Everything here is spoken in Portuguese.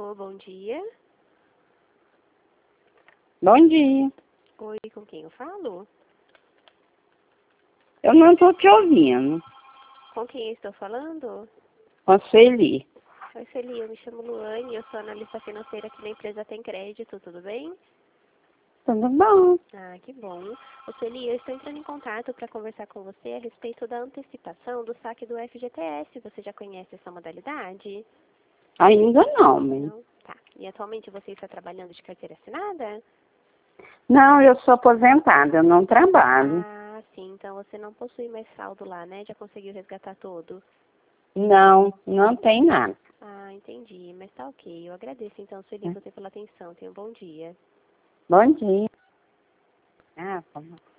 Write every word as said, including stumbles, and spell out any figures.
Alô, bom dia. Bom dia. Oi, com quem eu falo? Eu não estou te ouvindo. Com quem eu estou falando? Com a Sueli. Oi, Celi, eu me chamo Luane, eu sou analista financeira aqui na empresa Tem Crédito, tudo bem? Tudo bom? Ah, que bom. Ô, Celi, eu estou entrando em contato para conversar com você a respeito da antecipação do saque do F G T S. Você já conhece essa modalidade? Ainda não, mãe. Não? Tá. E atualmente você está trabalhando de carteira assinada? Não, eu sou aposentada, eu não trabalho. Ah, sim. Então você não possui mais saldo lá, né? Já conseguiu resgatar todo? Não, não tem nada. Ah, entendi. Mas tá ok. Eu agradeço então, Sueli, você pela atenção. Tenha um bom dia. Bom dia. Ah, tá bom.